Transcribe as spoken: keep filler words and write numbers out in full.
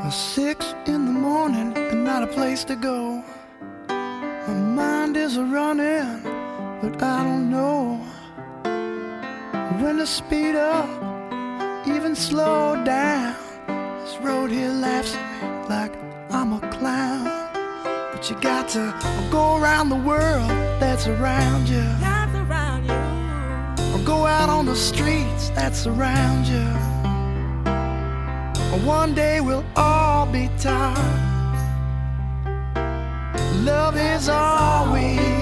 Six in the morning and not a place to go. My mind is a running, but I don't know when to speed up, even slow down. This road here laughs at me like I'm a clown. But you got to go around the world that's around you, That's around you. or go out on the streets that's around you. One day we'll all be taught love is all we